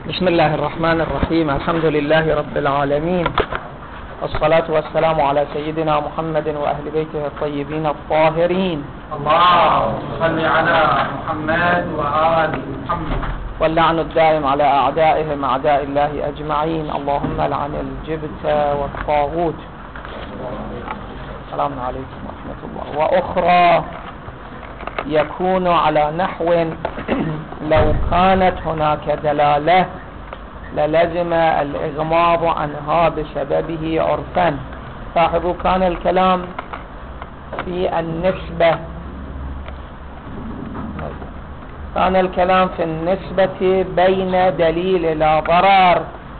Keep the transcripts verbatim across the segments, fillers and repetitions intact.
بسم الله الرحمن الرحيم. الحمد لله رب العالمين، والصلاة والسلام على سيدنا محمد وأهل بيته الطيبين الطاهرين. اللهم صل على محمد وآل محمد. واللعن الدائم على أعدائهم أعداء الله أجمعين. اللهم لعن الجبت والطاغوت. السلام عليكم ورحمة الله. وأخرى يكون على نحو لو كانت هناك دلالة للزم الإغماض عنها بسببه عرفا. لاحظوا كان الكلام في النسبة كان الكلام في النسبة بين دليل لا ضرر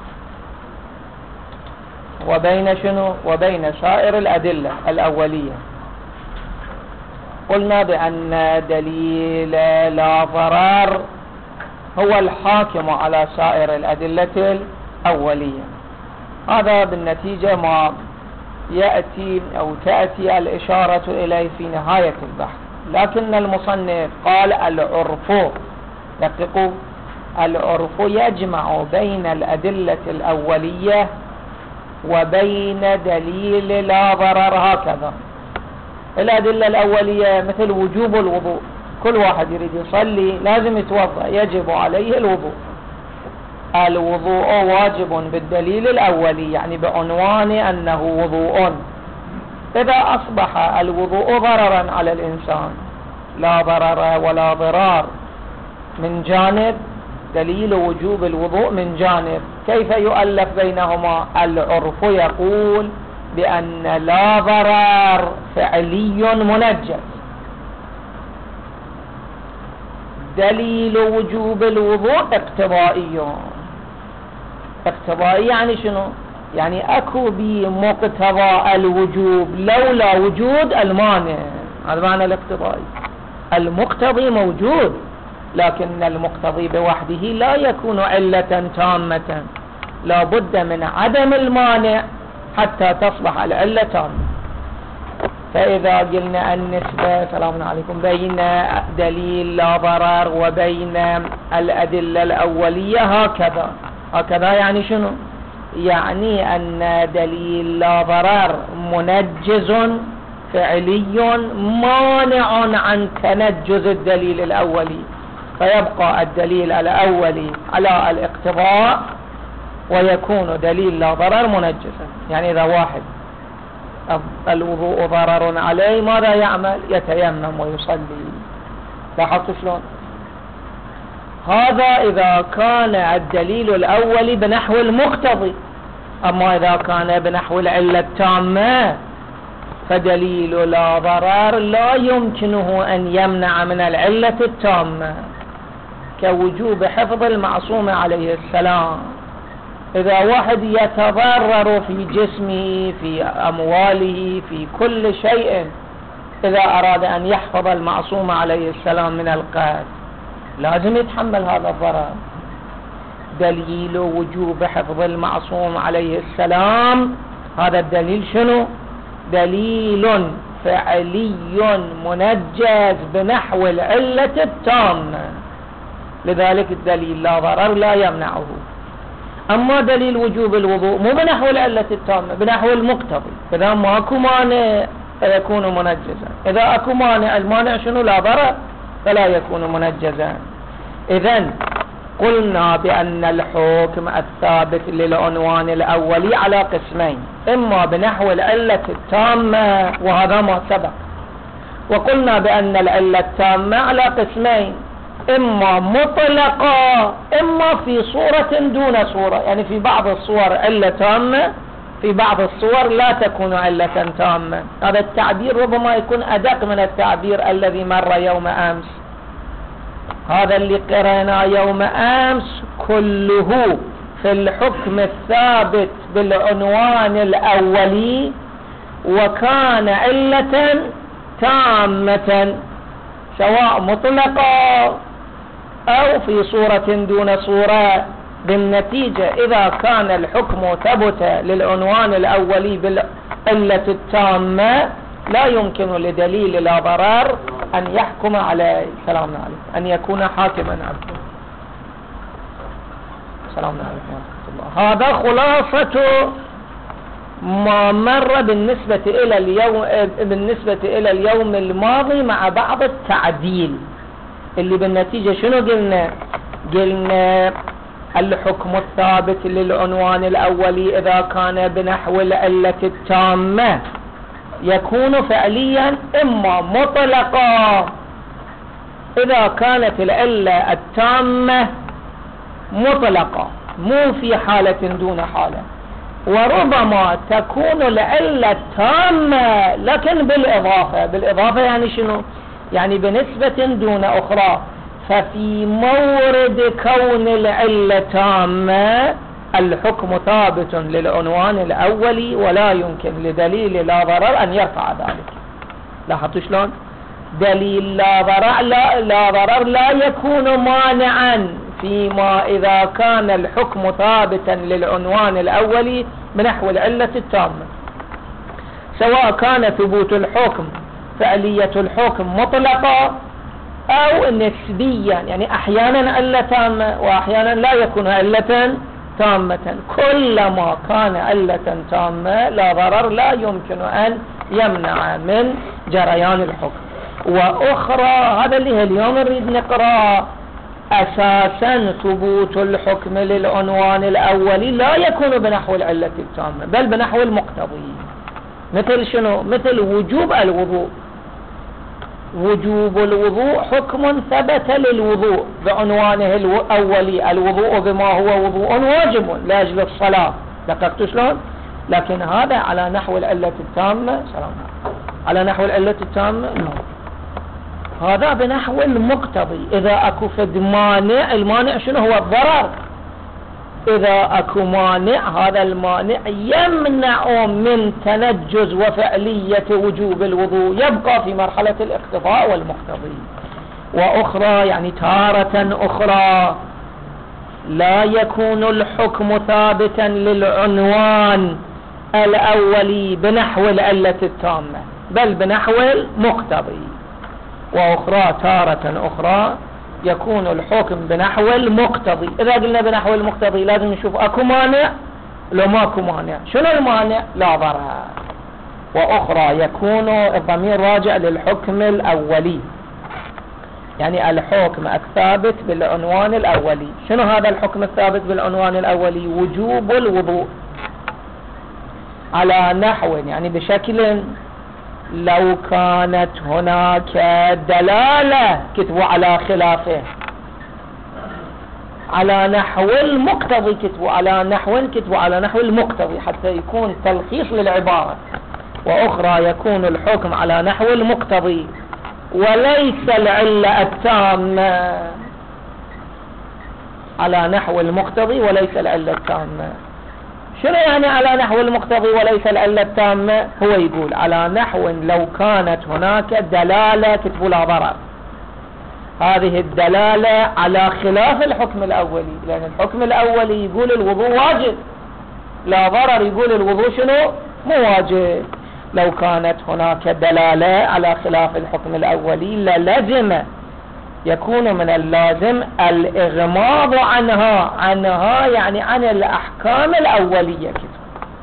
وبين شنو وبين سائر الأدلة الأولية. قلنا بأن دليل لا ضرر هو الحاكم على سائر الأدلة الأولية. هذا بالنتيجة ما يأتي أو تأتي الإشارة إليه في نهاية البحث. لكن المصنف قال العرف، دققوا، العرف يجمع بين الأدلة الأولية وبين دليل لا ضرر. هكذا الأدلة الأولية مثل وجوب الوضوء، كل واحد يريد يصلي لازم يتوضأ، يجب عليه الوضوء. الوضوء واجب بالدليل الأولي، يعني بعنوان أنه وضوء. إذا أصبح الوضوء ضررا على الإنسان، لا ضرر ولا ضرار من جانب، دليل وجوب الوضوء من جانب، كيف يؤلف بينهما؟ العرف يقول بأن لا ضرر فعلي منجز، دليل وجوب الوضوء اقتضائي. اقتضائي يعني شنو؟ يعني اكو بمقتضى الوجوب لولا وجود المانع. هذا معنى الاقتضائي. المقتضي موجود، لكن المقتضي بوحده لا يكون علة تامة، لا بد من عدم المانع حتى تصبح العلة تامة. فإذا قلنا النسبة سلام عليكم بين دليل لا ضرر وبين الأدلة الأولية هكذا هكذا يعني شنو؟ يعني أن دليل لا ضرر منجز فعلي مانع عن تنجز الدليل الأولي، فيبقى الدليل الأولي على الاقتضاء ويكون دليل لا ضرر منجزا. يعني إذا واحد الوضوء ضرر عليه ماذا يعمل؟ يتيمم ويصلي. لاحظتوا شلون؟ هذا إذا كان الدليل الأولي بنحو المقتضي. أما إذا كان بنحو العلة التامة فدليل لا ضرر لا يمكنه أن يمنع من العلة التامة، كوجوب حفظ المعصوم عليه السلام. إذا واحد يتضرر في جسمه، في أمواله، في كل شيء، إذا أراد أن يحفظ المعصوم عليه السلام من القتل لازم يتحمل هذا الضرر. دليل وجوب حفظ المعصوم عليه السلام، هذا الدليل شنو؟ دليل فعلي منجز بنحو العلة التامة، لذلك الدليل لا ضرر لا يمنعه. أما دليل وجوب الوضوء مو بنحو العلة التامة، بنحو المقتضي. إذا ما أكو مانع فيكون منجزا، إذا أكو مانع المانع شنو؟ لا ضرر، فلا يكون منجزا. إذن قلنا بأن الحكم الثابت للعنوان الأولي على قسمين، إما بنحو العلة التامة وهذا ما سبق، وقلنا بأن العلة التامة على قسمين، إما مطلقة إما في صورة دون صورة. يعني في بعض الصور علة تامة، في بعض الصور لا تكون علة تامة. هذا التعبير ربما يكون أدق من التعبير الذي مر يوم أمس. هذا اللي قرأنا يوم أمس كله في الحكم الثابت بالعنوان الأولي، وكان علة تامة سواء مطلقة أو في صورة دون صورة. بالنتيجة إذا كان الحكم ثبت للعنوان الأولي بالعلة التامة لا يمكن لدليل لا ضرر أن يحكم على سلام عليكم أن يكون حاكما عليه. السلام عليكم ورحمة الله. هذا خلاصة ما مر بالنسبة إلى اليوم بالنسبة إلى اليوم الماضي مع بعض التعديل اللي بالنتيجة شنو قلنا؟ قلنا الحكم الثابت للعنوان الأولي إذا كان بنحو العلة التامة يكون فعليا إما مطلقا إذا كانت العلة التامة مطلقة مو في حالة دون حالة، وربما تكون العلة التامة لكن بالإضافة. بالإضافة يعني شنو؟ يعني بنسبة دون أخرى. ففي مورد كون العلة تامة الحكم ثابت للعنوان الأولي ولا يمكن لدليل لا ضرر أن يرفع ذلك. لاحظتوا شلون؟ دليل لا ضرر لا, لا ضرر لا يكون مانعا فيما إذا كان الحكم ثابتا للعنوان الأولي بنحو العلة التامة، سواء كان ثبوت الحكم فعلية الحكم مطلقة أو نسبيا، يعني أحيانا علة تامة وأحيانا لا يكون علة تامة. كلما كان علة تامة لا ضرر لا يمكن أن يمنع من جريان الحكم. وأخرى هذا اللي هي اليوم نريد نقرأ، أساسا ثبوت الحكم للعنوان الأولي لا يكون بنحو العلة التامة بل بنحو المقتضي. مثل شنو؟ مثل وجوب الوضوء. وجوب الوضوء حكم ثبت للوضوء بعنوانه الأولي، الوضوء بما هو وضوء واجب لأجل الصلاة. دققت شلون؟ لكن هذا على نحو العلة التامة. سلام على نحو العلة التامة لا، هذا بنحو المقتضي. إذا أكو فد مانع، المانع شنو هو؟ الضرر. إذا أكو مانع هذا المانع يمنع من تنجز وفعلية وجوب الوضوء، يبقى في مرحلة الاقتضاء والمقتضي. وأخرى يعني تارة أخرى لا يكون الحكم ثابتا للعنوان الأولي بنحو العلة التامة بل بنحو المقتضي. وأخرى تارة أخرى يكون الحكم بنحو المقتضي. إذا قلنا بنحو المقتضي لازم نشوف أكو مانع لو ماكو مانع. شنو المانع؟ لا ضرر. وأخرى يكون الضمير راجع للحكم الأولي، يعني الحكم الثابت بالعنوان الأولي. شنو هذا الحكم الثابت بالعنوان الأولي؟ وجوب الوضوء على نحو، يعني بشكل لو كانت هناك دلالة كتبوا على خلافه، على نحو المقتضي كتبوا على نحو كتبوا على نحو المقتضي حتى يكون تلخيص للعبارة. وأخرى يكون الحكم على نحو المقتضي وليس العلة التامة، على نحو المقتضي وليس العلة التامة. شنو يعني على نحو المقتضي وليس العلة التامة؟ هو يقول على نحو لو كانت هناك دلالة كتبوا لا ضرر، هذه الدلالة على خلاف الحكم الأولي، لأن الحكم الأولي يقول الوضوء واجب، لا ضرر يقول الوضوء شنو؟ مو واجب. لو كانت هناك دلالة على خلاف الحكم الأولي للزم، يكون من اللازم الإغماض عنها. عنها يعني عن الأحكام الأولية كده.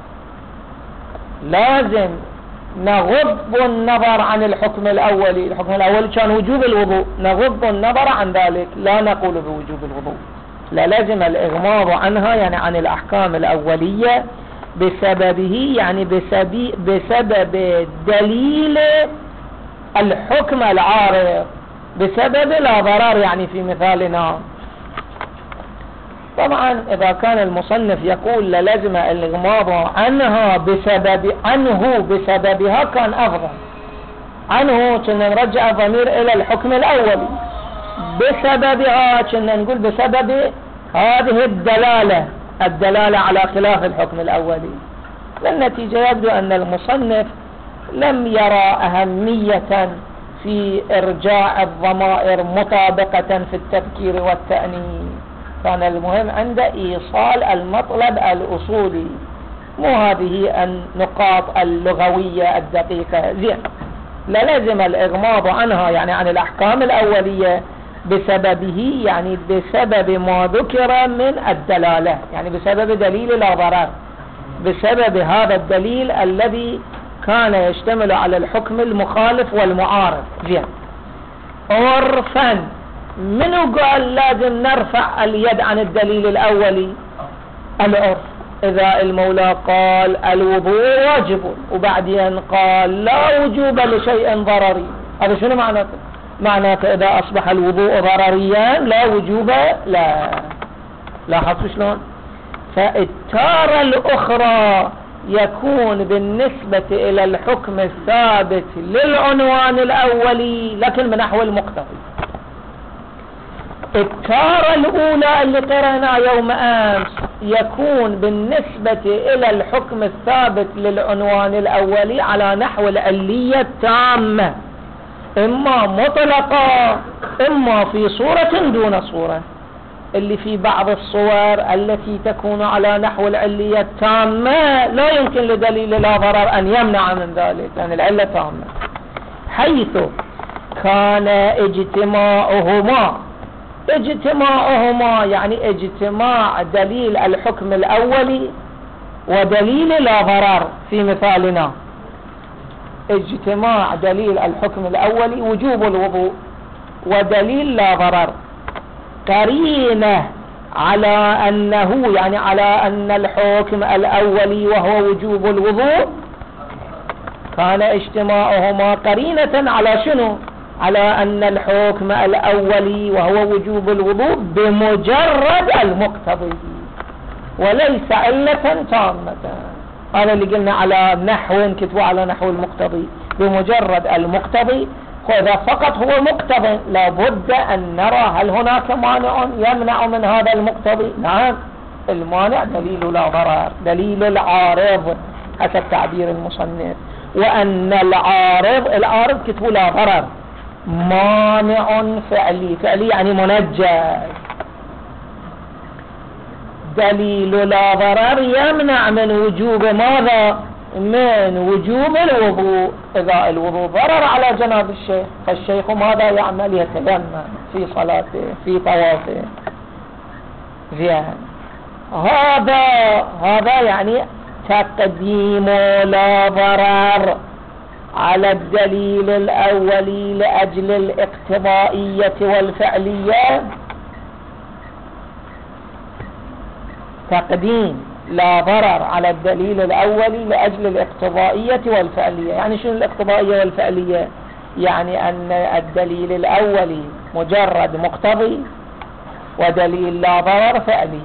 لازم نغض النظر عن الحكم الأولي. الحكم الأولي كان وجوب الوضوء، نغض النظر عن ذلك، لا نقول بوجوب الوضوء، لا لازم الإغماض عنها يعني عن الأحكام الأولية بسببه، يعني بسبب, بسبب دليل الحكم العارض، بسبب لا ضرر يعني في مثالنا. طبعا إذا كان المصنف يقول لازم الإغماض عنها بسبب عنه بسببها كان أفضل. عنه كنا نرجع الضمير إلى الحكم الأول، بسببها كنا نقول بسبب هذه الدلالة الدلالة على خلاف الحكم الأولي. للنتيجة يبدو أن المصنف لم يرى أهمية في إرجاع الضمائر مطابقة في التذكير والتأنيث، كان المهم عند إيصال المطلب الأصولي، مو هذه النقاط اللغوية الدقيقة. زين، لازم الإغماض عنها يعني عن الأحكام الأولية بسببه يعني بسبب ما ذكر من الدلالة، يعني بسبب دليل لا ضرر، بسبب هذا الدليل الذي كان يشتمل على الحكم المخالف والمعارض. زين. عرفا منو قال لازم نرفع اليد عن الدليل الأولي؟ العرف. إذا المولى قال الوضوء واجب وبعدين قال لا وجوب لشيء ضرري، هذا شنو معناته؟ معناته إذا أصبح الوضوء ضرريا لا وجوب لا. لاحظتوا شلون؟ فالتارة الأخرى يكون بالنسبة إلى الحكم الثابت للعنوان الأولي لكن من نحو المقتضي. التارة الأولى اللي قرأنا يوم أمس يكون بالنسبة إلى الحكم الثابت للعنوان الأولي على نحو العلية التامة، إما مطلقة إما في صورة دون صورة. اللي في بعض الصور التي تكون على نحو العلية التامة لا يمكن لدليل لا ضرر أن يمنع من ذلك لأن العلة تامة، حيث كان اجتماعهما اجتماعهما يعني اجتماع دليل الحكم الأولي ودليل لا ضرر. في مثالنا اجتماع دليل الحكم الأولي وجوب الوضوء ودليل لا ضرر قرينة على أنه يعني على أن الحكم الأولي وهو وجوب الوضوء كان اجتماعهما قرينة على شنو؟ على أن الحكم الأولي وهو وجوب الوضوء بمجرد المقتضي وليس علة تامة. هذا اللي قلنا على نحو كتبوا على نحو المقتضي بمجرد المقتضي. وإذا فقط هو مقتضي لابد أن نرى هل هناك مانع يمنع من هذا المقتضي. نعم، المانع دليل لا ضرر، دليل العارض حسب تعبير المصنف، وأن العارض العارض كتبوا لا ضرر مانع فعلي، فعلي يعني منجز. دليل لا ضرر يمنع من وجوب ماذا؟ من وجوب الوضوء. إذا الوضوء ضرر على جناب الشيخ فالشيخ ماذا يعمل؟ يتيمم في صلاته في طوافه. زين. هذا هذا يعني تقديم لا ضرر على الدليل الأولي لأجل الاقتضائية والفعلية. تقديم لا ضرر على الدليل الأولي لأجل الاقتضائية والفعلية. يعني شنو الاقتضائية والفعلية؟ يعني أن الدليل الأولي مجرد مقتضي ودليل لا ضرر فعلي.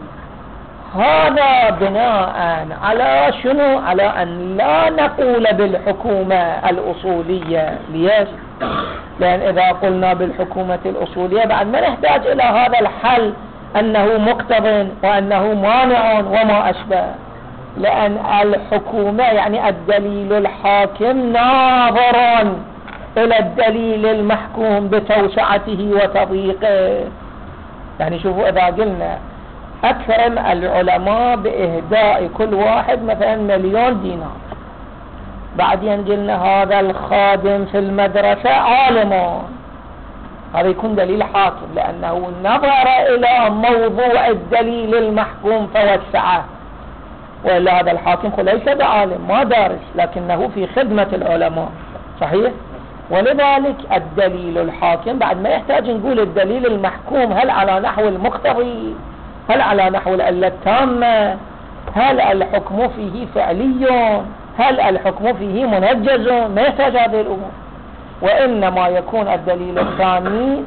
هذا بناء على شنو؟ على أن لا نقول بالحكومة الأصولية. ليش؟ لأن إذا قلنا بالحكومة الأصولية بعد ما نحتاج إلى هذا الحل أنه مقتض وأنه مانع وما أشبه، لأن الحكومة يعني الدليل الحاكم ناظر إلى الدليل المحكوم بتوسعته وتضييقه. يعني شوفوا إذا قلنا أكرم العلماء بإهداء كل واحد مثلا مليون دينار، بعدين قلنا هذا الخادم في المدرسة عالم، هذا يكون دليل حاكم لأنه نظر إلى موضوع الدليل المحكوم فوسعه. وإلا هذا الحاكم ليس بعالم ما دارس لكنه في خدمة العلماء. صحيح؟ ولذلك الدليل الحاكم بعد ما يحتاج نقول الدليل المحكوم هل على نحو المقتضي، هل على نحو العلة التامة، هل الحكم فيه فعلي، هل الحكم فيه منجز، ما يحتاج هذه الأمور. وإنما يكون الدليل الثاني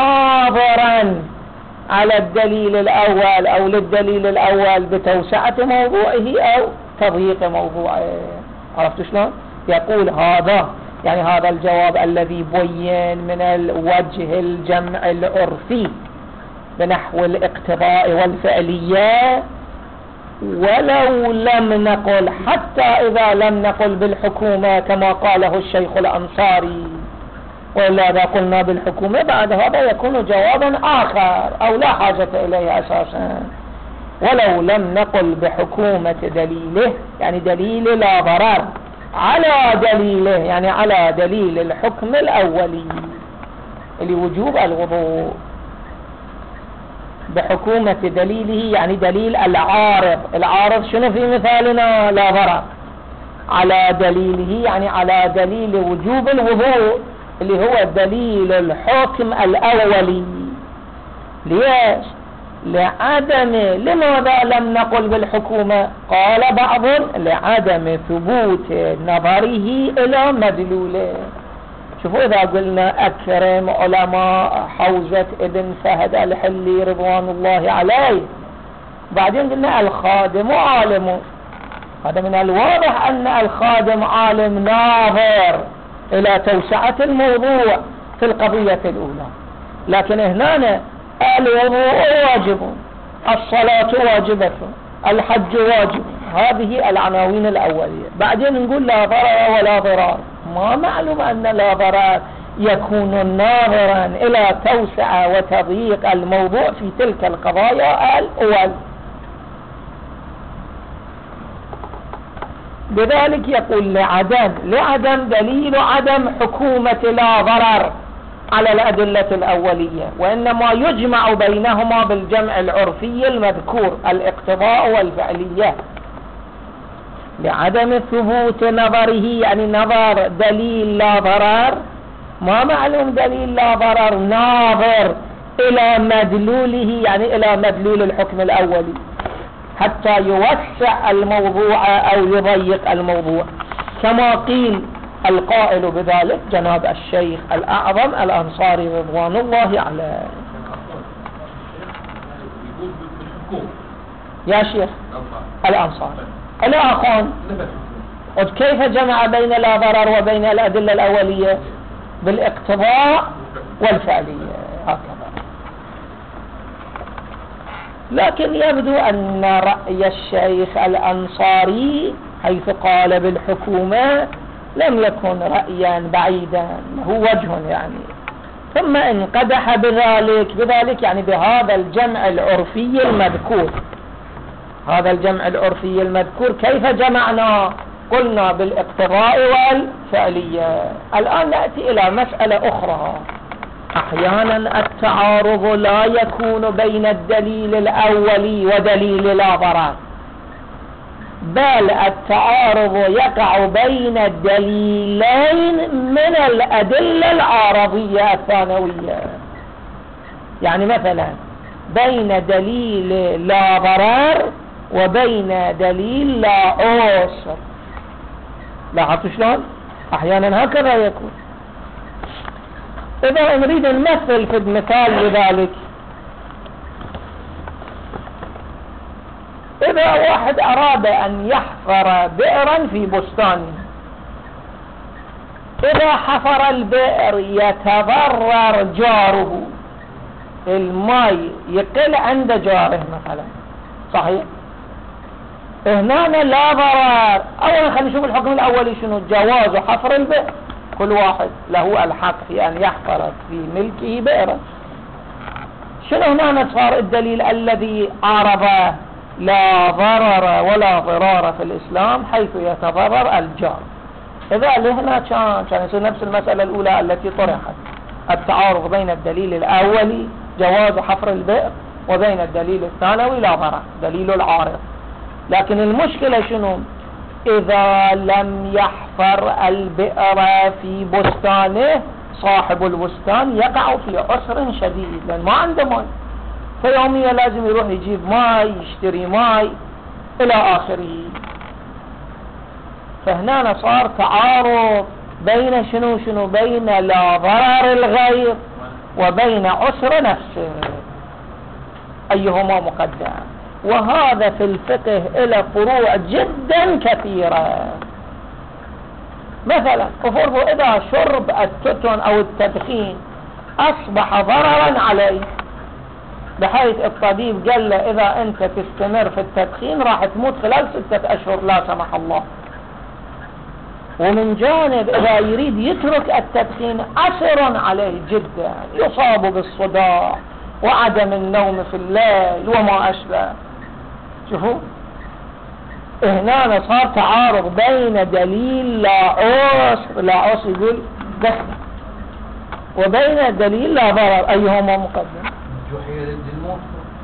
ناظرا على الدليل الأول أو للدليل الأول بتوسعة موضوعه أو تضييق موضوعه. عرفتوا شلون؟ يقول هذا يعني هذا الجواب الذي بين من الوجه الجمع العرفي بنحو الاقتضاء والفعلية، ولو لم نقل حتى إذا لم نقل بالحكومة كما قاله الشيخ الأنصاري، وإلا إذا قلنا بالحكومة بعد هذا يكون جوابا آخر أو لا حاجة إليه أساسا. ولو لم نقل بحكومة دليله يعني دليل لا ضرر على دليله يعني على دليل الحكم الأولي لوجوب الوضوء. بحكومة دليله، يعني دليل العارض. العارض شنو في مثالنا؟ لا ضرر. على دليله يعني على دليل وجوب الوضوء اللي هو دليل الحكم الأولي. ليش؟ لعدم. لماذا لم نقل بالحكومة؟ قال بعض لعدم ثبوت نظره إلى مدلوله. شوفوا إذا قلنا أكرم علماء حوزة ابن فهد الحلي رضوان الله عليه، بعدين قلنا الخادم عالم، هذا من الواضح أن الخادم عالم ناظر إلى توسعة الموضوع في القضية الأولى. لكن هنا الوضوء واجب، الصلاة واجبة، الحج واجب، هذه العناوين الأولية. بعدين نقول لا ضرر ولا ضرار. ما معلوم أن لا ضرر يكون ناظرا إلى توسعة وتضييق الموضوع في تلك القضايا الأول. بذلك يقول لعدم لعدم دليل عدم حكومة لا ضرر على الأدلة الأولية، وإنما يجمع بينهما بالجمع العرفي المذكور الاقتضاء والفعلية. لعدم ثبوت نظره يعني نظر دليل لا ضرر. ما معلوم دليل لا ضرر ناظر إلى مدلوله يعني إلى مدلول الحكم الأولي حتى يوسع الموضوع أو يضيق الموضوع، كما قيل القائل بذلك جناب الشيخ الأعظم الأنصاري رضوان الله عليه. يا شيخ الأنصاري الآخون كيف جمع بين لا ضرر وبين الأدلة الأولية؟ بالاقتضاء والفعلية هكذا. لكن يبدو أن رأي الشيخ الأنصاري حيث قال بالحكومة لم يكن رأيا بعيدا، هو وجه يعني. ثم انقدح بذلك بذلك يعني بهذا الجمع العرفي المذكور. هذا الجمع العرفي المذكور كيف جمعنا؟ قلنا بالاقتضاء والفعلية. الآن نأتي إلى مسألة أخرى. أحيانا التعارض لا يكون بين الدليل الأولي ودليل لا ضرر، بل التعارض يقع بين الدليلين من الأدلة العارضية الثانوية. يعني مثلا بين دليل لا ضرر وبين دليل لا عسر. لاحظتوا شلون؟ أحيانا هكذا يكون. إذا نريد نمثل في المثال لذلك، إذا واحد أراد أن يحفر بئرا في بستانه، إذا حفر البئر يتضرر جاره، الماء يقل عند جاره مثلا، صحيح؟ هنا لا ضرر. أولا خلينا نشوف الحكم الأولي شنو؟ جواز حفر البئر، كل واحد له الحق في أن يحفر في ملكه بئرا. شنو هنا صار الدليل الذي عارضه؟ لا ضرر ولا ضرار في الإسلام حيث يتضرر الجار. إذا لهنا كان كان يصير نفس المسألة الأولى التي طرحت، التعارض بين الدليل الأولي جواز حفر البئر وبين الدليل الثانوي لا ضرر دليل العارض. لكن المشكلة شنو؟ إذا لم يحفر البئر في بستانه صاحب البستان يقع في عسر شديد لأن ما عنده ماء، فيوميا لازم يروح يجيب ماء، يشتري ماء إلى آخره. فهنا صار تعارض بين شنو شنو بين لا ضرر الغير وبين عسر نفسه، أيهما مقدم. وهذا في الفقه إلى فروع جدا كثيرة. مثلا افرضوا إذا شرب التتن أو التدخين أصبح ضررا عليه، بحيث الطبيب قال له إذا أنت تستمر في التدخين راح تموت خلال ستة أشهر لا سمح الله. ومن جانب إذا يريد يترك التدخين عسر عليه جدا، يصاب بالصداع وعدم النوم في الليل وما أشبه. شوفوا هنا صار تعارض بين دليل لا عسر لا عسر يقول دخل وبين دليل لا ضرر، أيهما مقدم؟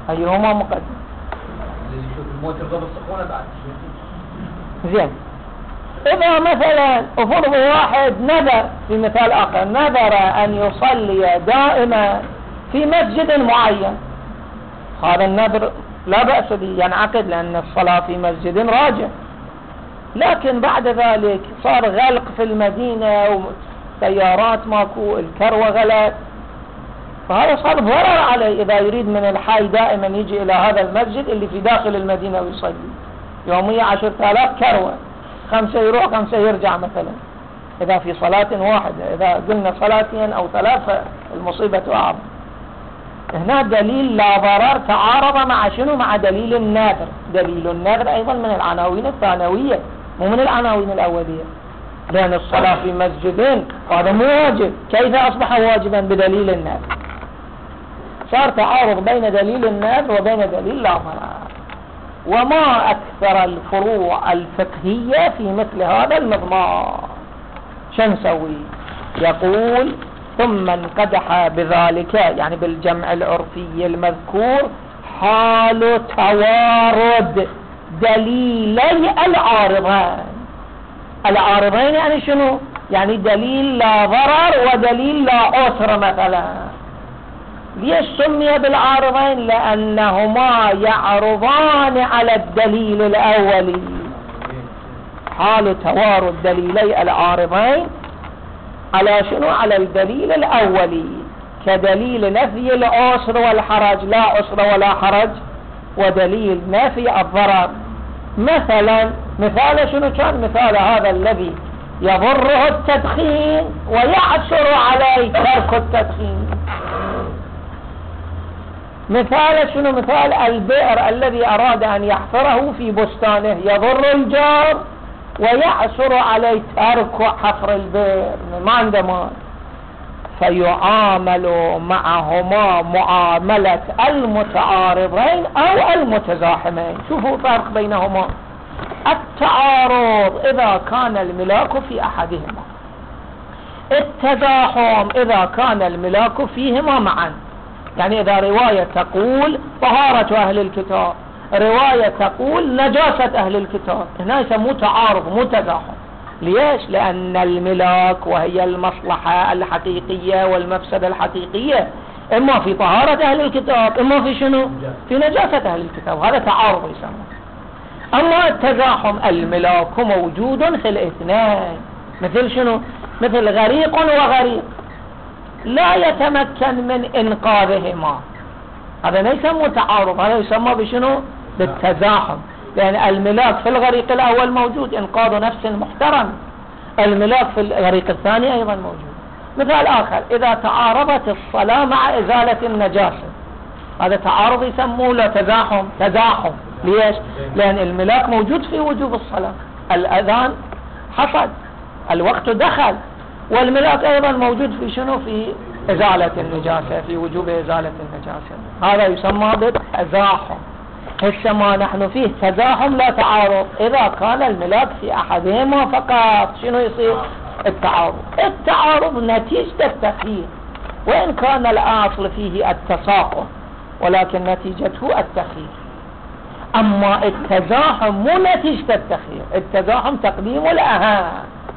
أيهما مقدم؟ اللي يشوف الموت يرضى بالسخونة بعد. زين، إذا مثلا أفرض واحد نذر في مثال آخر، نذر أن يصلي دائما في مسجد معين، هذا النذر لا بأس به ينعقد لأن الصلاة في مسجد راجع، لكن بعد ذلك صار غلق في المدينة وسيارات ماكو، الكروة غلق، فهذا صار ضرر عليه إذا يريد من الحي دائما يجي إلى هذا المسجد اللي في داخل المدينة ويصلي يوميا عشرة آلاف كروة، خمسة يروح خمسة يرجع مثلا إذا في صلاة واحدة. إذا قلنا صلاتين أو ثلاثة المصيبة أعظم. هنا دليل لا ضرر تعارض مع شنو؟ مع دليل النذر. دليل النذر أيضا من العناوين الثانوية مو من العناوين الأولية، لأن الصلاة في مسجدين هذا مو واجب، كيف أصبح واجبا بدليل النذر؟ صار تعارض بين دليل النذر وبين دليل لا ضرر. وما أكثر الفروع الفقهية في مثل هذا المضمار. شو نسوي؟ يقول ثم انقدح بذلك، يعني بالجمع العرفي المذكور، حال توارد دليلي العارضين. العارضين يعني شنو؟ يعني دليل لا ضرر ودليل لا عسر مثلا. ليش سمي بالعارضين؟ لأنهما يعرضان على الدليل الأولي. حال توارد دليلي العارضين على شنو؟ على الدليل الأولي، كدليل نفي العسر والحرج، لا عسر ولا حرج، ودليل نفي الضرر. مثلا مثال شنو كان؟ مثال هذا الذي يضره التدخين ويعسر عليه ترك التدخين. مثال شنو؟ مثال البئر الذي أراد أن يحفره في بستانه، يضر الجار ويعسر عليه ترك حفر البئر، ما عنده مال، فيعامل معهما معاملة المتعارضين أو المتزاحمين. شوفوا الفرق بينهما. التعارض إذا كان الملاك في أحدهما، التزاحم إذا كان الملاك فيهما معا. يعني إذا رواية تقول طهارة أهل الكتاب، رواية تقول نجاسة أهل الكتاب، هنا يسموه تعارض مو تزاحم. ليش؟ لأن الملاك وهي المصلحة الحقيقية والمفسدة الحقيقية إما في طهارة أهل الكتاب إما في شنو؟ في نجاسة أهل الكتاب. هذا تعارض يسمى. أما التزاحم الملاك موجود في الاثنين، مثل شنو؟ مثل غريق وغريق لا يتمكن من إنقاذهما، هذا لا يسمى تعارض، هذا يسمى بشنو؟ بالتزاحم. لأن الملاك في الغريق الأول موجود إنقاذ نفس محترم، الملاك في الغريق الثاني أيضا موجود. مثال آخر، إذا تعارضت الصلاة مع إزالة النجاسة، هذا تعارض يسموه له تزاحم. تزاحم ليش؟ لأن الملاك موجود في وجوب الصلاة، الأذان حصل، الوقت دخل، والملاك أيضا موجود في شنو؟ في إزالة النجاسة، في وجوب إزالة النجاسة. هذا يسمى بالتزاحم. هسه ما نحن فيه تزاحم لا تعارض. إذا كان الملاك في أحدهما فقط شنو يصير؟ التعارض. التعارض نتيجة التخيير، وإن كان الأصل فيه التساقط ولكن نتيجته التخيير. أما التزاحم مو نتيجة التخيير، التزاحم تقديم الأهم.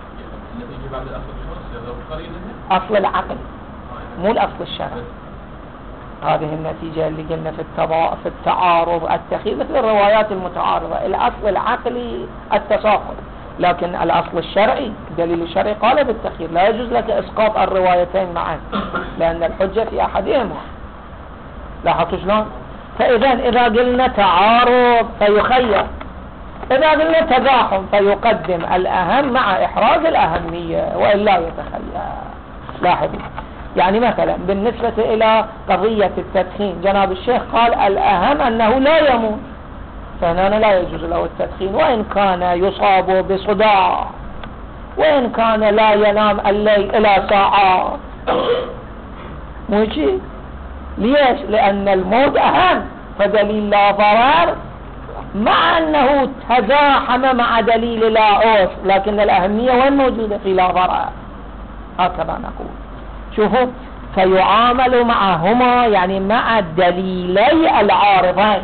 أصل العقل مو الأصل الشرعي. هذه النتيجة اللي قلنا في التضا... في التعارض التخيير مثل الروايات المتعارضة. الأصل العقلي التساقط، لكن الأصل الشرعي الدليل الشرعي قال بالتخيير. لا يجوز لك إسقاط الروايتين معا لأن الحجة في أحدهما. لاحظتوا شلون؟ فإذا إذا قلنا تعارض فيخير، إذا قلنا تزاحم فيقدم الأهم مع إحراز الأهمية وإلا يتخير. لاحظوا، يعني مثلا بالنسبة إلى قضية التدخين، جناب الشيخ قال الأهم أنه لا يموت، فهنا لا يجوز له التدخين وإن كان يصاب بصداع، وإن كان لا ينام الليل إلى ساعات. مو شيء. ليش؟ لأن الموت أهم، فدليل لا ضرر مع أنه تزاحم مع دليل لا عسر، لكن الأهمية وين موجودة؟ في لا ضرر. هكذا نقول. شوفوا، فيعامل معهما يعني مع دليلي العارضين.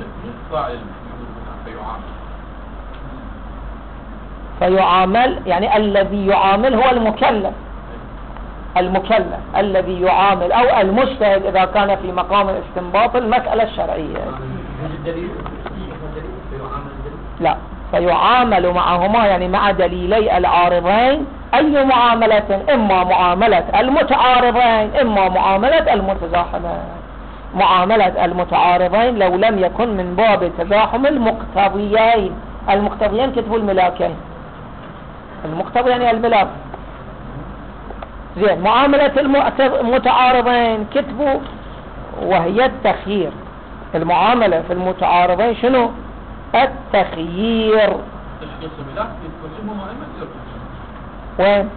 فيعامل يعني الذي يعامل هو المكلف، المكلف الذي يعامل أو المجتهد إذا كان في مقام الاستنباط المسألة الشرعية. لا، فيعامل معهما يعني مع دليلي العارضين. أي معاملة؟ إما معاملة المتعارضين إما معاملة المتزاحمين. معاملة المتعارضين لو لم يكن من باب تزاحم المقتضيين. المقتضيين كتبوا الملاكين، المقتضي يعني الملاك. زين، معاملة المتعارضين كتبوا وهي التخيير. المعاملة في المتعارضين شنو؟ التخيير. وين؟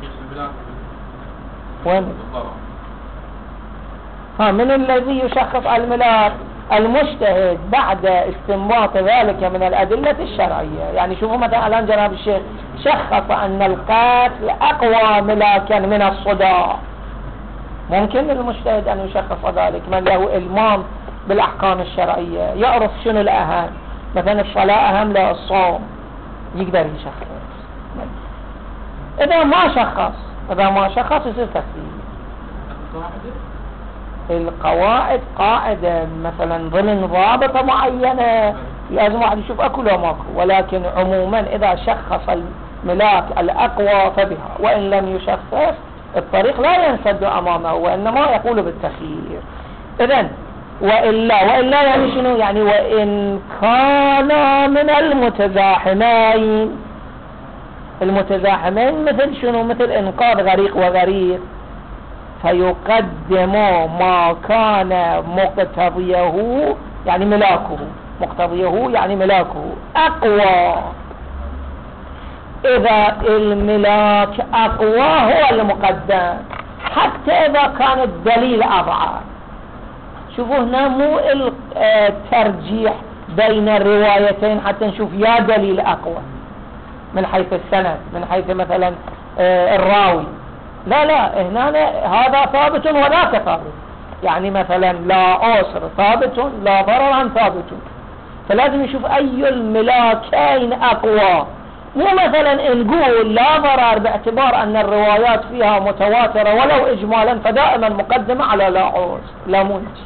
وين؟ ها، من الذي يشخص الملاك؟ المجتهد بعد استنباط ذلك من الأدلة الشرعية. يعني شوفوا مثلا الآن جناب الشيخ شخص أن القتل أقوى ملاكا من الصداع. ممكن المجتهد أن يشخص ذلك، من له إلمام بالأحكام الشرعية يعرف شنو الأهم، مثلا الصلاة أهم لا الصوم، يقدر يشخص. إذا ما شخص إذا ما شخص يصير تفسير. القواعد قاعدة مثلا ضمن ضابطة معينة لازم واحد يشوف أكو لو ماكو، ولكن عموما إذا شخص الملاك الأقوى فبها، وإن لم يشخص الطريق لا ينسد أمامه وإنما يقول بالتخيير. إذن وإلا وإلا يعني شنو؟ يعني وإن كان من المتزاحمين. المتزاحمين مثل شنو؟ مثل إنقاذ غريق وغريق، فيقدم ما كان مقتضيه يعني ملاكه، مقتضيه يعني ملاكه أقوى. إذا الملاك أقوى هو المقدم حتى إذا كان الدليل أضعف. شوفوا هنا مو الترجيح بين الروايتين حتى نشوف يا دليل أقوى من حيث السند، من حيث مثلا الراوي. لا لا، هنا هذا ثابت وذاك ثابت. يعني مثلا لا أسر ثابت لا ضرر ثابت، فلازم نشوف أي الملاكين أقوى. مو مثلا نقول لا ضرر باعتبار أن الروايات فيها متواترة ولو إجمالا فدائما مقدمة على لا أسر. لا منج.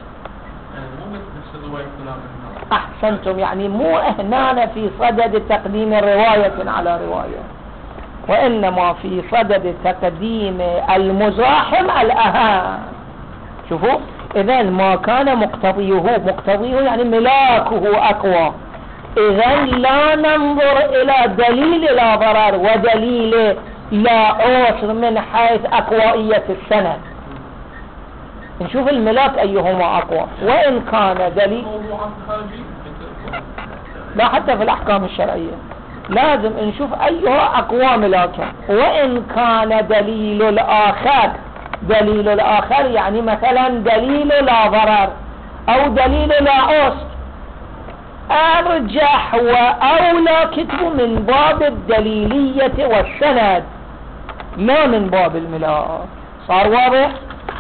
أحسنتم، يعني مو هنا في صدد تقديم رواية على رواية، وإنما في صدد تقديم المزاحم الأهم. شوفوا، إذن ما كان مقتضيه، مقتضيه يعني ملاكه أقوى، إذن لا ننظر إلى دليل لا ضرر ودليل لا عسر من حيث أقوائية السند، نشوف الملاك أيهما أقوى. وإن كان دليل لا، حتى في الأحكام الشرعية لازم نشوف أيها أقوى ملاكا. وإن كان دليل الآخر، دليل الآخر يعني مثلا دليل لا ضرر أو دليل لا عسر، أرجح وأولى كتب من باب الدليلية والسند لا من باب الملاك. صار واضح؟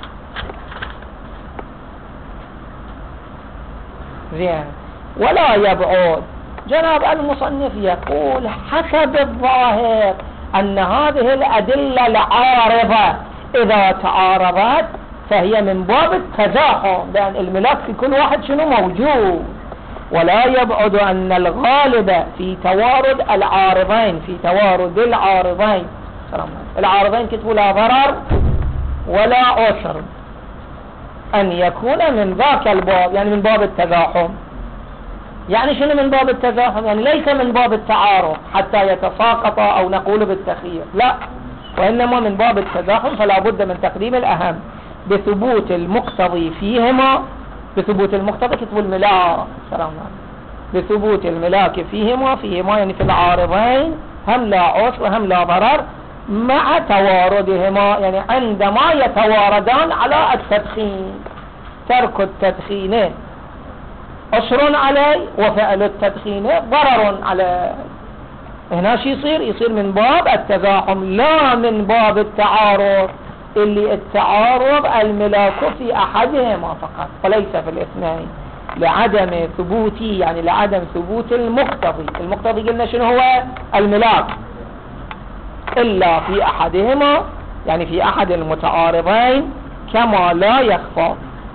زين. ولا يبعد جناب المصنف يقول حسب الظاهر أن هذه الأدلة العارضة إذا تعارضت فهي من باب التزاحم، لأن الملاك في كل واحد شنو موجود. ولا يبعد أن الغالب في توارد العارضين، في توارد العارضين العارضين كتبوا لا ضرر ولا عسر، أن يكون من ذاك الباب، يعني من باب التزاحم. يعني شنو من باب التزاحم؟ يعني ليس من باب التعارض حتى يتساقط أو نقول بالتخيير، لا، وإنما من باب التزاحم. فلا بد من تقديم الأهم بثبوت المقتضي فيهما، بثبوت المقتضي كتب الملاك سلام عليكم، بثبوت الملاك فيهما، فيهما يعني في العارضين هم لا عسر وهم لا ضرر، مع تواردهما يعني عندما يتواردان على التدخين. ترك التدخين عسر عليه وفعل التدخين ضرر عليه. هنا شي يصير؟ يصير من باب التزاحم لا من باب التعارض. اللي التعارض الملاك في أحدهما فقط وليس في الاثنين، لعدم ثبوت يعني لعدم ثبوت المقتضي. المقتضي قلنا شنو هو؟ الملاك، إلا في أحدهما يعني في أحد المتعارضين كما لا يخفى.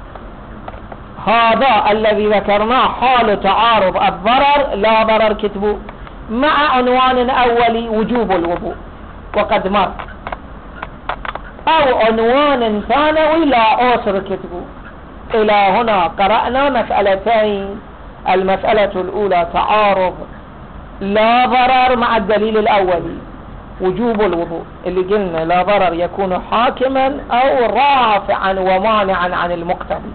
هذا الذي ذكرناه حال تعارض الضرر لا ضرر كتبه، مع عنوان أولي وجوب الوضوء وقد مر، أو عنوان ثانوي لا أسر كتبه. إلى هنا قرأنا مسألتين. المسألة الأولى تعارض لا ضرر مع الدليل الأولي وجوب الوضوء، اللي قلنا لا ضرر يكون حاكما أو رافعا ومانعا عن المقتضي.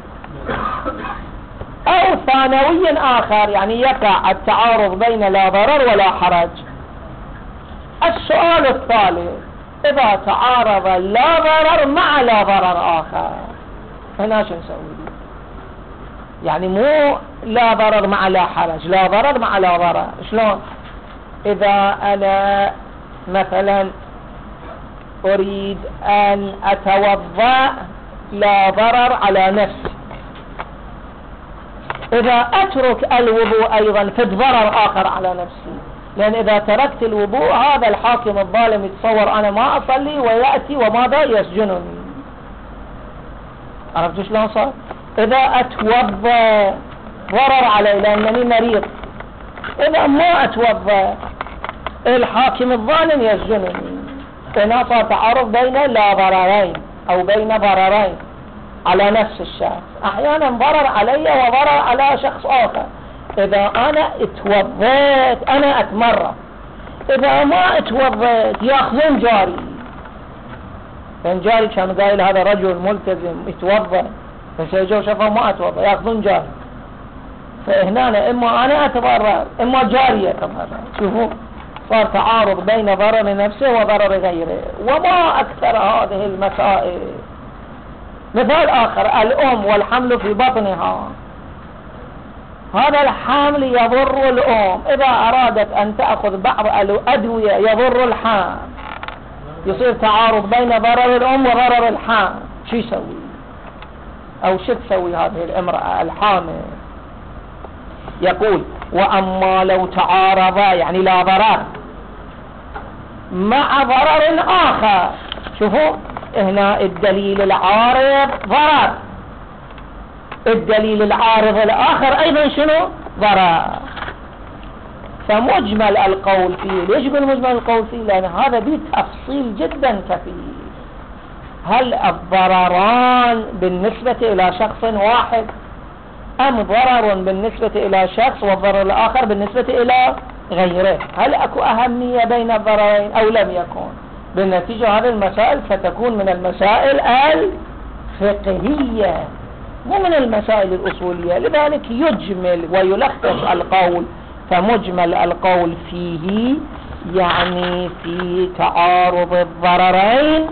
أو ثانوي آخر يعني يقع التعارض بين لا ضرر ولا حرج. السؤال الثالث: إذا تعارض لا ضرر مع لا ضرر آخر، هنا شو نسوي؟ يعني مو لا ضرر مع لا حرج، لا ضرر مع لا ضرر. شلون؟ إذا أنا مثلا أريد أن أتوضأ لا ضرر على نفسي، إذا أترك الوضوء أيضا في ضرر آخر على نفسي، لأن إذا تركت الوضوء هذا الحاكم الظالم يتصور أنا ما أصلي ويأتي وماذا يسجنني. عرفت شلون صار؟ إذا أتوضأ ضرر علي لأنني مريض، إذا ما أتوضأ الحاكم الظالم يسجنني. هنا صار تعارض بين لا ضررين أو بين ضررين على نفس الشخص، أحيانا ضرر علي وضرر على شخص آخر. إذا أنا اتوضيت أنا أتمرد، إذا ما اتوضيت يأخذون جاري، لأن جاري كان قايل هذا رجل ملتزم يتوضى، فسيجوا شافوا ما اتوضى يأخذون جاري، فهنا إما أنا أتضرر إما جاري يتضرر. شوفوا صار تعارض بين ضرر نفسه وضرر غيره. وما أكثر هذه المسائل. مثال آخر: الأم والحمل في بطنها، هذا الحمل يضر الأم، إذا أرادت أن تأخذ بعض الأدوية يضر الحمل، يصير تعارض بين ضرر الأم وضرر الحمل. شو يسوي؟ أو شو تسوي هذه الامرأة الحامل؟ يقول: وأما لو تعارضا يعني لا ضرر مع ضرر آخر. شوفوا هنا الدليل العارض ضرر، الدليل العارض الآخر أيضا شنو؟ ضرر. فمجمل القول فيه. ليش يقول مجمل القول فيه؟ لأن هذا به تفصيل جدا كثير. هل الضرران بالنسبة إلى شخص واحد، أم ضرر بالنسبة إلى شخص والضرر الآخر بالنسبة إلى غيره؟ هل أكو أهمية بين الضررين أو لم يكن؟ بالنتيجة هذه المسائل ستكون من المسائل الفقهية مو من المسائل الأصولية. لذلك يجمل ويلخص القول. فمجمل القول فيه يعني في تعارض الضررين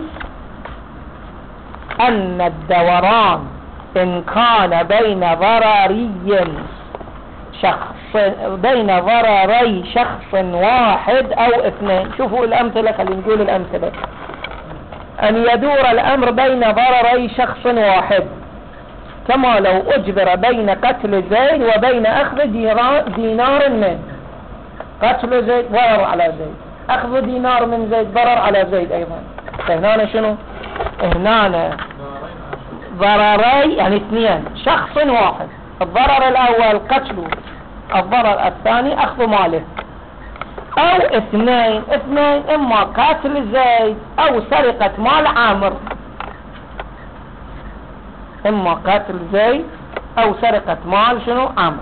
أن الدوران إن كان بين ضرري شخص بين ضرري شخص واحد أو اثنين. شوفوا الأمثلة، خلينا نقول الأمثلة. أن يدور الأمر بين ضرري شخص واحد، كما لو أجبر بين قتل زيد وبين أخذ دينار منه. قتل زيد ضرر على زيد، أخذ دينار من زيد ضرر على زيد أيضا. فهنا شنو؟ هنا ضرري يعني اثنين، شخص واحد. الضرر الأول قتله، الضرر الثاني أخذ ماله. أو اثنين اثنين إما قتل زيد أو سرقة مال عامر، إما قتل زيد أو سرقة مال شنو؟ عامر.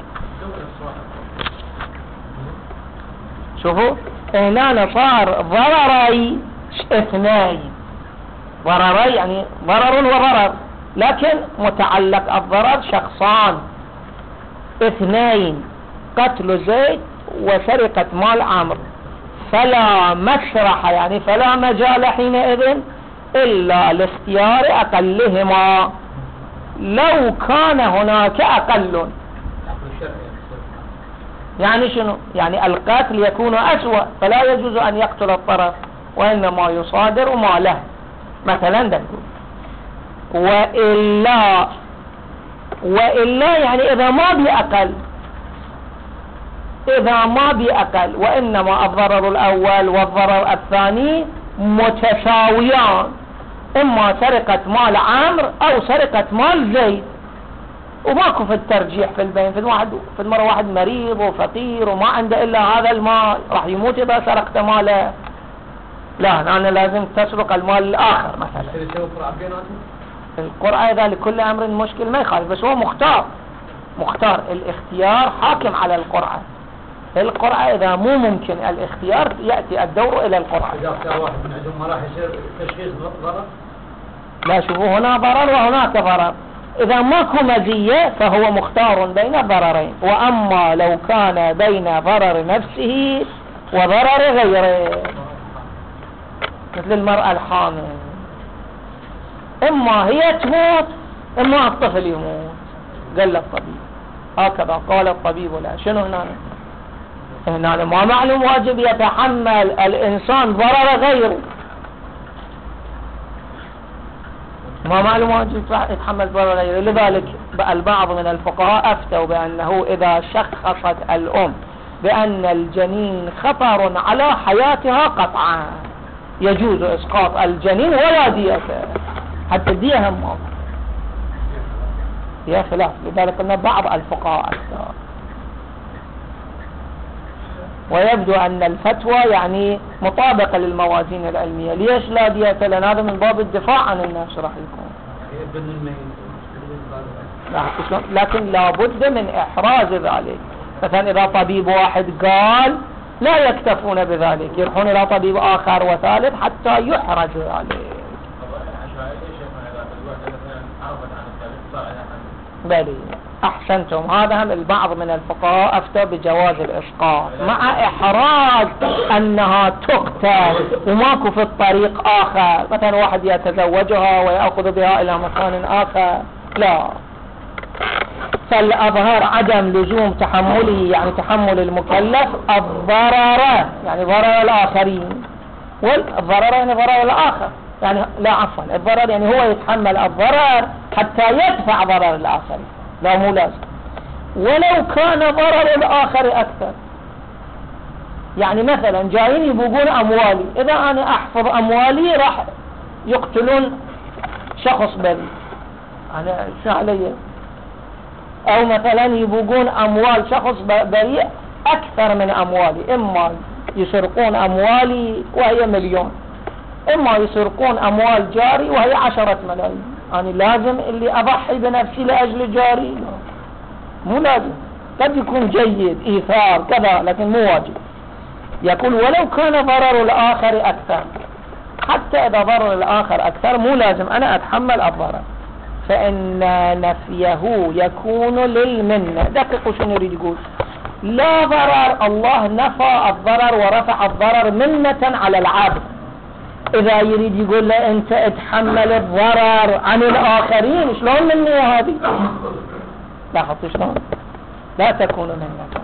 شوفوا هنا صار ضرري اثنين، ضرري يعني ضرر وضرر، لكن متعلق الضرر شخصان اثنين، قتل زيد وسرقة مال عامر. فلا مسرح يعني فلا مجال حينئذ إلا لاختيار أقلهما لو كان هناك أقل. يعني شنو؟ يعني القتل يكون أسوأ، فلا يجوز أن يقتل الطرف، وإنما يصادر ماله. مثلا نقول وإلا وإلا يعني إذا ما بأقل، إذا ما بأقل، وإنما الضرر الأول والضرر الثاني متساويان، إما سرقة مال عمرو أو سرقة مال زيد، وماكو في الترجيح في البين. في الواحد في المرة واحد مريض وفقير وما عنده إلا هذا المال، راح يموت إذا سرقت ماله. لا، أنا لازم تسرق المال الآخر مثلا. القرعة إذا لكل أمر مشكل ما يخالف، بس هو مختار مختار الاختيار حاكم على القرعة. القرعة إذا مو ممكن الاختيار يأتي الدور إلى القرعة. إذا اختار واحد من عندهم ما راح يصير تشخيص ضرر؟ لا، شوفوا هنا ضرر وهناك ضرر. إذا ماكو مزية فهو مختار بين الضررين، وأما لو كان بين ضرر نفسه وضرر غيره، مثل المرأة الحامل، إما هي تموت إما الطفل يموت. قال الطبيب هكذا، قال الطبيب. لا، شنو هنا؟ هنا ما معلوم واجب يتحمل الإنسان ضرر غيره، ما معلوم واجب يتحمل ضرر غيره. لذلك البعض من الفقهاء أفتوا بأنه إذا شخصت الأم بأن الجنين خطر على حياتها قطعا يجوز إسقاط الجنين ولا ديته، حتى الدية هم هي خلاف. لذلك قلنا بعض الفقهاء أفتوا، ويبدو أن الفتوى يعني مطابقة للموازين العلمية. ليش لا دية؟ لأن هذا من باب الدفاع عن الناس راح يكون. لكن لابد من إحراز ذلك. مثلا إذا طبيب واحد قال لا يكتفون بذلك، يروحون إلى طبيب آخر وثالث حتى يحرز ذلك. بلي أحسنتم، هذا هم البعض من الفقهاء أفتى بجواز الإسقاط مع إحراز أنها تقتل وماكو في الطريق آخر، مثلا واحد يتزوجها ويأخذ بها إلى مكان آخر. لا، فالأظهر عدم لزوم تحمله، يعني تحمل المكلف الضرر يعني ضرر الآخرين، والضرر يعني ضرر الآخر، يعني لا عفوا الضرر يعني هو يتحمل الضرر حتى يدفع ضرر الآخرين، لا مو لازم. ولو كان ضرر الآخر أكثر، يعني مثلا جايين يبوقون أموالي، إذا أنا أحفظ أموالي راح يقتلون شخص بريء، أنا شو علي؟ أو مثلا يبوقون أموال شخص بريء أكثر من أموالي، إما يسرقون أموالي وهي مليون، إما يسرقون أموال جاري وهي عشرة ملايين. أنا لازم اللي أضحي بنفسي لأجل جاري؟ لا، مو لازم. قد يكون جيد إيثار كذا لكن مو واجب. يقول ولو كان ضرر الآخر أكثر، حتى إذا ضرر الآخر أكثر مو لازم أنا أتحمل الضرر، فإن نفيه يكون للمنة. دققوا شنو يريد يقول. لا ضرر، الله نفى الضرر ورفع الضرر منة على العبد. إذا يريد يقول له أنت اتحمل الضرر عن الآخرين، شلون منة هذه؟ لاحظت شلون؟ لا تكون منة،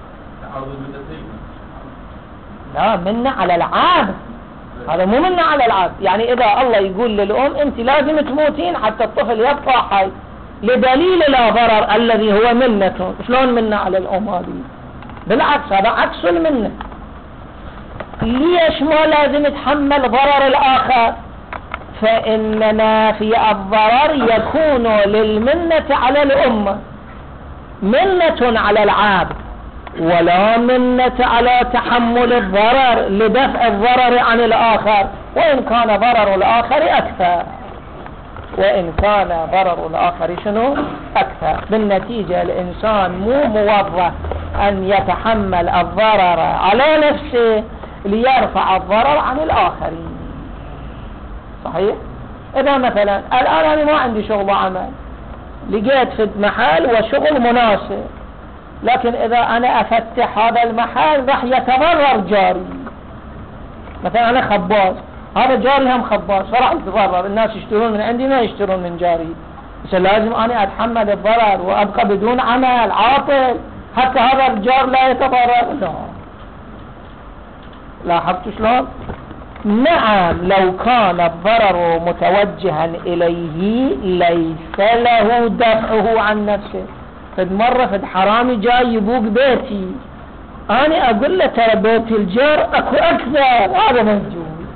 لا منة على العبد، هذا مو منة على العبد. يعني إذا الله يقول للأم أنت لازم تموتين حتى الطفل يبقى حي لدليل لا ضرر الذي هو منة، شلون منة على الأم هذه؟ بالعكس، هذا عكس المنة. ليش ما لازم يتحمل ضرر الآخر؟ فإن نافي الضرر يكون للمنة على الأمة، منة على العبد، ولا منة على تحمل الضرر لدفع الضرر عن الآخر، وإن كان ضرر الآخر أكثر، وإن كان ضرر الآخر شنو أكثر. بالنتيجة الإنسان مو موظف أن يتحمل الضرر على نفسه ليرفع الضرر عن الآخرين. صحيح؟ إذا مثلا الآن أنا ما عندي شغل وعمل، لقيت في محل وشغل مناسب، لكن إذا أنا أفتح هذا المحل راح يتضرر جاري. مثلا أنا خباز، هذا جاري هم خباز، فراح يتضرر، الناس يشترون من عندي ما يشترون من جاري، بس لازم أنا أتحمل الضرر وأبقى بدون عمل عاطل حتى هذا الجار لا يتضرر. لا، لاحظت شلون؟ نعم لو كان الضرر متوجها إليه ليس له دفعه عن نفسه. فد مرة فد حرامي جاي يبوق بيتي، أنا أقول له ترى بيت الجار أكو أكثر، هذا ما يجوز،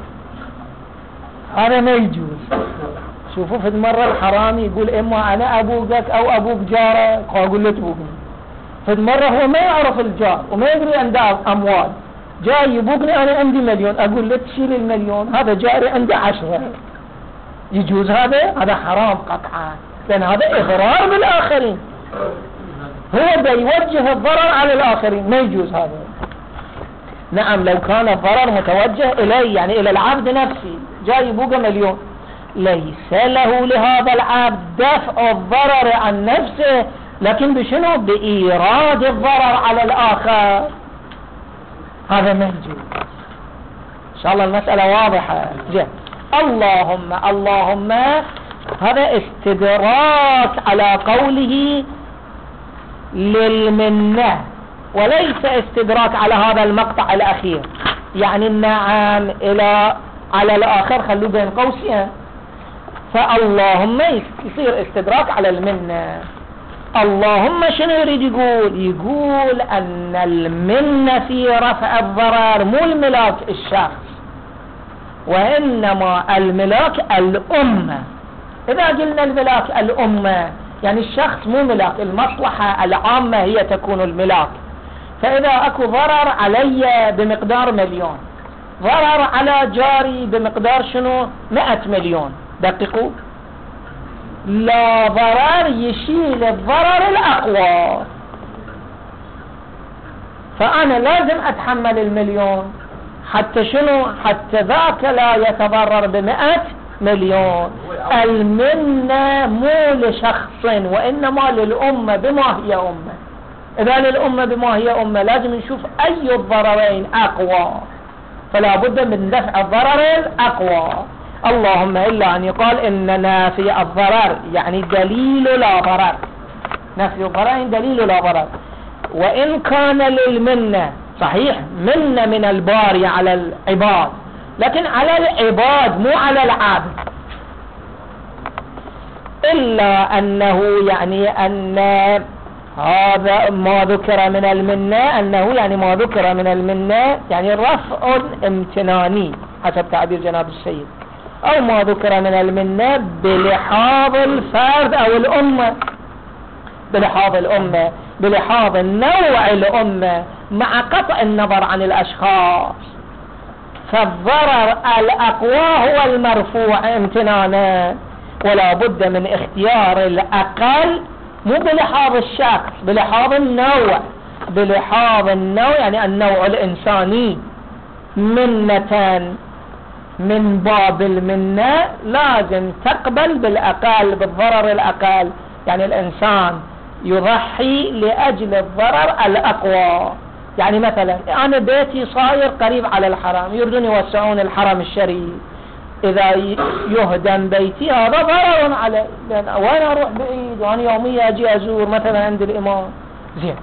هذا ما يجوز. شوفوا فد مرة الحرامي يقول إما أنا أبوقك أو أبوق جارك، أقول له تبوقني. فد مرة هو ما يعرف الجار وما يدري عنده أموال، جاي يبوقني أنا عندي مليون، أقول له تشيل المليون، هذا جاري عنده عشرة، يجوز هذا؟ هذا حرام قطعا، لأن هذا إضرار بالآخرين، هو دا يوجه الضرر على الآخرين، ما يجوز هذا. نعم لو كان الضرر متوجه إليه يعني إلى العبد نفسه، جاي يبوق مليون، ليس له لهذا العبد دفع الضرر عن نفسه، لكن بشنو؟ بإيراد الضرر على الآخر، هذا ما يجوز. إن شاء الله المسألة واضحة. جه. اللهم اللهم هذا استدراك على قوله للمنة، وليس استدراك على هذا المقطع الأخير، يعني النعم إلى على الآخر خلوه بين قوسين، فاللهم يصير استدراك على المنة. اللهم شنو يريد يقول؟ يقول أن المنة في رفع الضرر مو الملاك الشخص، وإنما الملاك الأمة. إذا قلنا الملاك الأمة يعني الشخص مو ملاك، المصلحة العامة هي تكون الملاك. فإذا أكو ضرر علي بمقدار مليون، ضرر على جاري بمقدار شنو؟ مئة مليون، دققوا، لا ضرر يشيل الضرر الأقوى، فأنا لازم أتحمل المليون حتى شنو؟ حتى ذاك لا يتضرر بمئة مليون. المنة مو لشخص وإنما للأمة بما هي أمة. إذا للأمة بما هي أمة لازم نشوف أي الضررين أقوى، فلا بد من دفع الضرر الأقوى. اللهم إلا أن يقال إن نافي الضرر يعني دليل لا ضرر، نفي الضرر دليل لا ضرر. وإن كان للمنة صحيح منة من الباري على العباد، لكن على العباد مو على العبد، إلا أنه يعني أن هذا ما ذكر من المنة، أنه يعني ما ذكر من المنة يعني رفع امتناني حسب تعبير جناب السيد، أو ما ذكر من المنة بلحاظ الفرد أو الأمة، بلحاظ الأمة، بلحاظ نوع الأمة، مع قطع النظر عن الأشخاص. فالضرر الأقوى هو المرفوع امتنانا، ولا بد من اختيار الأقل، مو بلحاظ الشخص، بلحاظ النوع، بلحاظ النوع يعني النوع الإنساني. منة من باب المنة لازم تقبل بالأقل، بالضرر الأقل، يعني الإنسان يضحي لأجل الضرر الأقوى. يعني مثلا أنا بيتي صاير قريب على الحرم، يريدون يوسعون الحرم الشريف، إذا يهدم بيتي هذا ضرر علي، لأن وين أروح بعيد وأنا يوميا أجي أزور مثلا عند الإمام زين،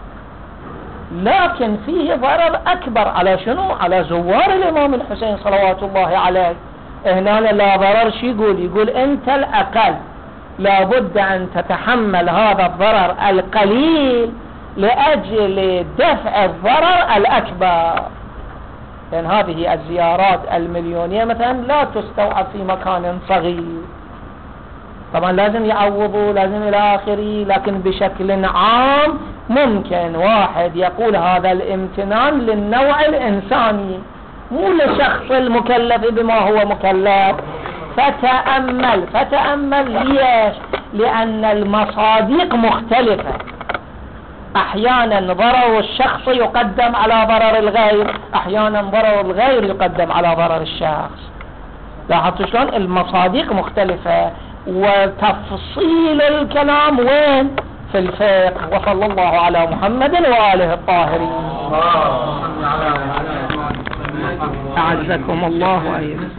لكن فيه ضرر أكبر على شنو؟ على زوار الإمام الحسين صلوات الله عليه. هنا لا ضرر شي يقول؟ يقول أنت الأقل لابد أن تتحمل هذا الضرر القليل لأجل دفع الضرر الأكبر. لأن هذه الزيارات المليونية مثلا لا تستوعب في مكان صغير، طبعا لازم يعوضوا لازم إلى آخره، لكن بشكل عام ممكن واحد يقول هذا الامتنان للنوع الإنساني مو لشخص المكلف بما هو مكلف. فتأمل فتأمل ليش؟ لأن المصادق مختلفة، أحيانا ضرر الشخص يقدم على ضرر الغير، أحيانا ضرر الغير يقدم على ضرر الشخص. لاحظتوا شلون المصادق مختلفة؟ وتفصيل الكلام وين؟ في الفقه. وصلى الله على محمد وآله الطاهرين. أعزكم الله وأيدكم.